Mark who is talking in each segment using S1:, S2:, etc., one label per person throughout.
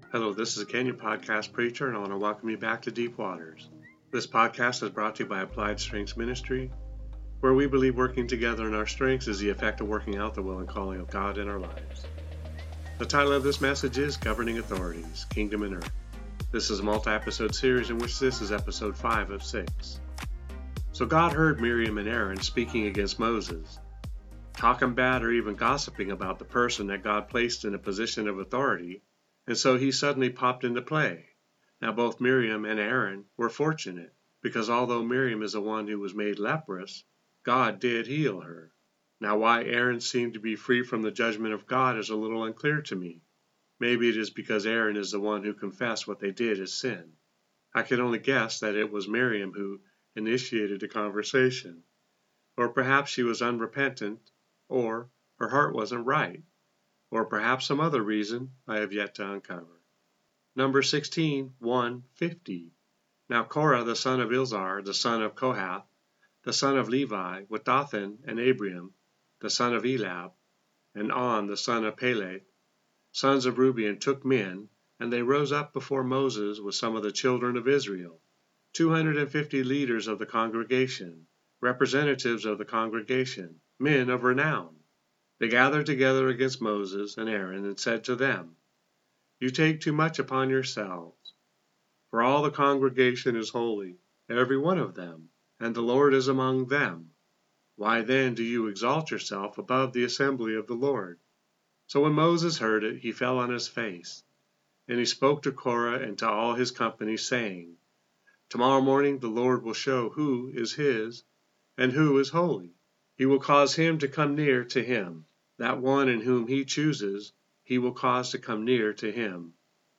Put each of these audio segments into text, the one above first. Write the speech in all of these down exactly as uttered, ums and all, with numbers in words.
S1: Hello, this is Ken, your podcast preacher, and I want to welcome you back to Deep Waters. This podcast is brought to you by Applied Strengths Ministry, where we believe working together in our strengths is the effect of working out the will and calling of God in our lives. The title of this message is Governing Authorities, Kingdom and Earth. This is a multi-episode series in which this is episode five of six. So God heard Miriam and Aaron speaking against Moses, talking bad or even gossiping about the person that God placed in a position of authority, and so he suddenly popped into play. Now both Miriam and Aaron were fortunate, because although Miriam is the one who was made leprous, God did heal her. Now why Aaron seemed to be free from the judgment of God is a little unclear to me. Maybe it is because Aaron is the one who confessed what they did as sin. I can only guess that it was Miriam who initiated the conversation. Or perhaps she was unrepentant, or her heart wasn't right. Or perhaps some other reason I have yet to uncover. Number sixteen, one fifty. Now Korah the son of Izhar, the son of Kohath, the son of Levi, with Dathan and Abiram, the son of Eliab, and On the son of Peleth, sons of Reuben, took men, and they rose up before Moses with some of the children of Israel, two hundred and fifty leaders of the congregation, representatives of the congregation, men of renown. They gathered together against Moses and Aaron and said to them, You take too much upon yourselves, for all the congregation is holy, every one of them, and the Lord is among them. Why then do you exalt yourself above the assembly of the Lord? So when Moses heard it, he fell on his face, and he spoke to Korah and to all his company, saying, Tomorrow morning the Lord will show who is his and who is holy. He will cause him to come near to him. That one in whom he chooses, he will cause to come near to him.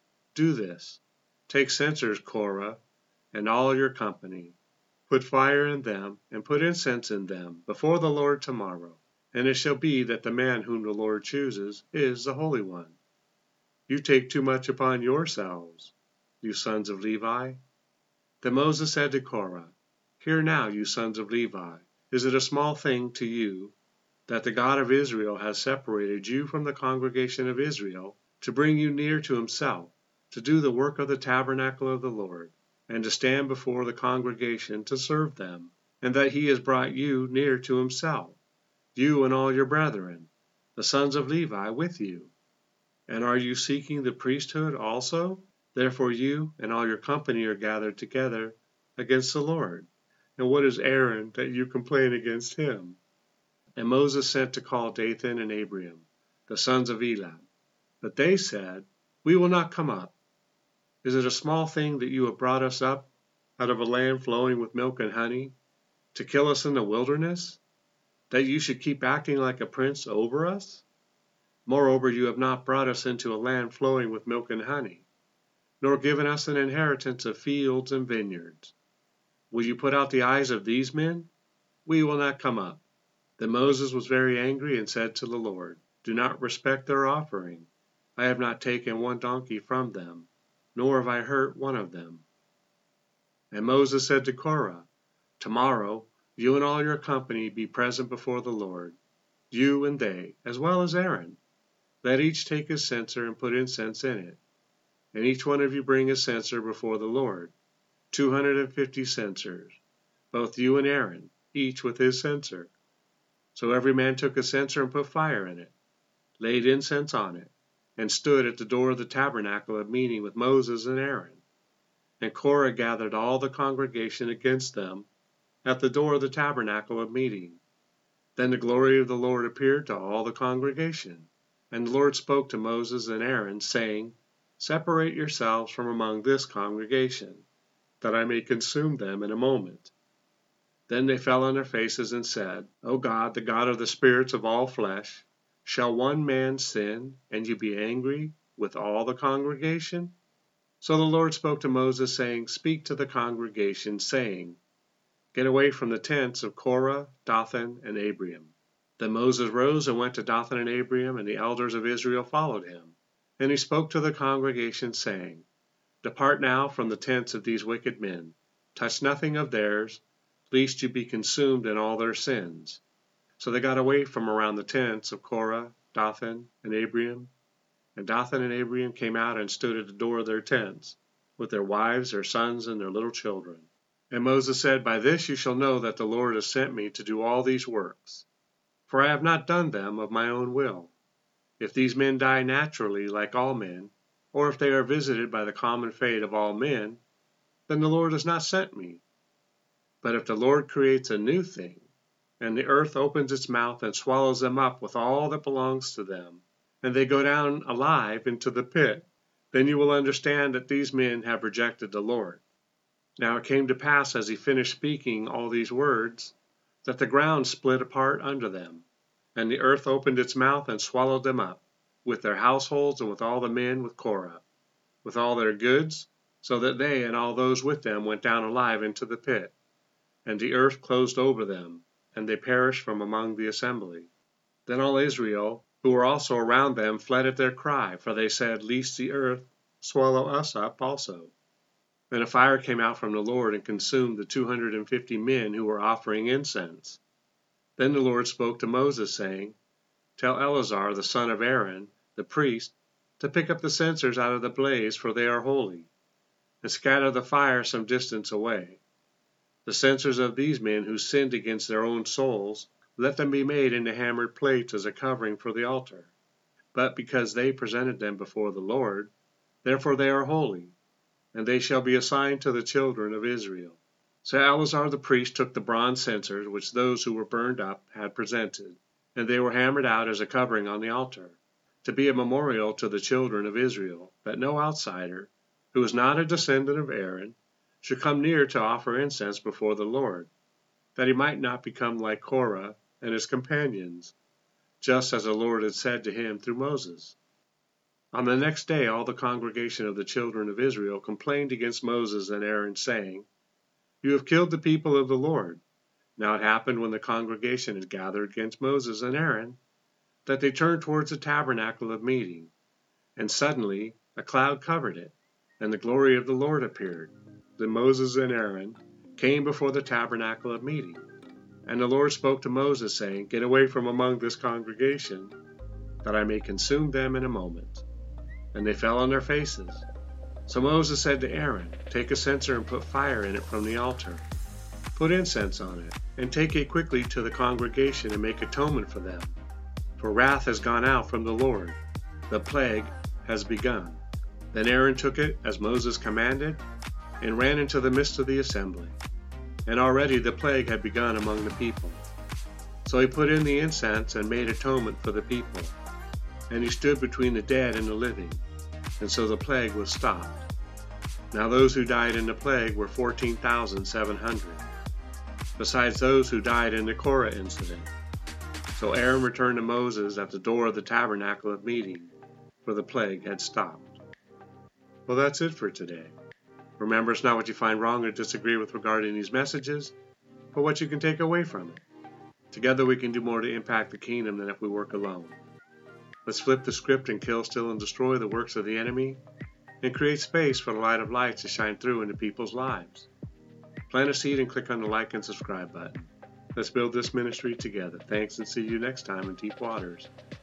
S1: Do this. Take censers, Korah, and all your company. Put fire in them, and put incense in them, before the Lord tomorrow. And it shall be that the man whom the Lord chooses is the Holy One. You take too much upon yourselves, you sons of Levi. Then Moses said to Korah, Hear now, you sons of Levi, is it a small thing to you that the God of Israel has separated you from the congregation of Israel to bring you near to himself, to do the work of the tabernacle of the Lord, and to stand before the congregation to serve them, and that he has brought you near to himself, you and all your brethren, the sons of Levi, with you? And are you seeking the priesthood also? Therefore you and all your company are gathered together against the Lord. And what is Aaron that you complain against him? And Moses sent to call Dathan and Abiram, the sons of Eliab. But they said, We will not come up. Is it a small thing that you have brought us up out of a land flowing with milk and honey, to kill us in the wilderness, that you should keep acting like a prince over us? Moreover, you have not brought us into a land flowing with milk and honey, nor given us an inheritance of fields and vineyards. Will you put out the eyes of these men? We will not come up. Then Moses was very angry and said to the Lord, Do not respect their offering. I have not taken one donkey from them, nor have I hurt one of them. And Moses said to Korah, Tomorrow you and all your company be present before the Lord, you and they, as well as Aaron. Let each take his censer and put incense in it, and each one of you bring a censer before the Lord, two hundred and fifty censers, both you and Aaron, each with his censer. So every man took a censer and put fire in it, laid incense on it, and stood at the door of the tabernacle of meeting with Moses and Aaron. And Korah gathered all the congregation against them at the door of the tabernacle of meeting. Then the glory of the Lord appeared to all the congregation. And the Lord spoke to Moses and Aaron, saying, Separate yourselves from among this congregation, that I may consume them in a moment. Then they fell on their faces and said, O God, the God of the spirits of all flesh, shall one man sin, and you be angry with all the congregation? So the Lord spoke to Moses, saying, Speak to the congregation, saying, Get away from the tents of Korah, Dathan, and Abiram. Then Moses rose and went to Dathan and Abiram, and the elders of Israel followed him. And he spoke to the congregation, saying, Depart now from the tents of these wicked men, touch nothing of theirs, lest you be consumed in all their sins. So they got away from around the tents of Korah, Dathan, and Abiram, And Dathan and Abiram came out and stood at the door of their tents, with their wives, their sons, and their little children. And Moses said, By this you shall know that the Lord has sent me to do all these works, for I have not done them of my own will. If these men die naturally like all men, or if they are visited by the common fate of all men, then the Lord has not sent me. But if the Lord creates a new thing, and the earth opens its mouth and swallows them up with all that belongs to them, and they go down alive into the pit, then you will understand that these men have rejected the Lord. Now it came to pass, as he finished speaking all these words, that the ground split apart under them, and the earth opened its mouth and swallowed them up, with their households and with all the men with Korah, with all their goods, so that they and all those with them went down alive into the pit. And the earth closed over them, and they perished from among the assembly. Then all Israel, who were also around them, fled at their cry, for they said, Lest the earth swallow us up also. Then a fire came out from the Lord and consumed the two hundred and fifty men who were offering incense. Then the Lord spoke to Moses, saying, Tell Eleazar the son of Aaron, the priest, to pick up the censers out of the blaze, for they are holy, and scatter the fire some distance away. The censers of these men who sinned against their own souls, let them be made into hammered plates as a covering for the altar. But because they presented them before the Lord, therefore they are holy, and they shall be assigned to the children of Israel. So Eleazar the priest took the bronze censers which those who were burned up had presented, and they were hammered out as a covering on the altar, to be a memorial to the children of Israel, that no outsider, who is not a descendant of Aaron, should come near to offer incense before the Lord, that he might not become like Korah and his companions, just as the Lord had said to him through Moses. On the next day all the congregation of the children of Israel complained against Moses and Aaron, saying, You have killed the people of the Lord. Now it happened when the congregation had gathered against Moses and Aaron, that they turned towards the tabernacle of meeting, and suddenly a cloud covered it, and the glory of the Lord appeared. Then Moses and Aaron came before the tabernacle of meeting, and the Lord spoke to Moses, saying, Get away from among this congregation, that I may consume them in a moment. And they fell on their faces. So Moses said to Aaron, Take a censer and put fire in it from the altar. Put incense on it, and take it quickly to the congregation and make atonement for them. For wrath has gone out from the Lord. The plague has begun. Then Aaron took it, as Moses commanded, and ran into the midst of the assembly. And already the plague had begun among the people. So he put in the incense and made atonement for the people. And he stood between the dead and the living, and so the plague was stopped. Now those who died in the plague were fourteen thousand seven hundred, besides those who died in the Korah incident. So Aaron returned to Moses at the door of the tabernacle of meeting, for the plague had stopped. Well, that's it for today. Remember, it's not what you find wrong or disagree with regarding these messages, but what you can take away from it. Together we can do more to impact the kingdom than if we work alone. Let's flip the script and kill, steal, and destroy the works of the enemy, and create space for the light of light to shine through into people's lives. Plant a seed and click on the like and subscribe button. Let's build this ministry together. Thanks, and see you next time in Deep Waters.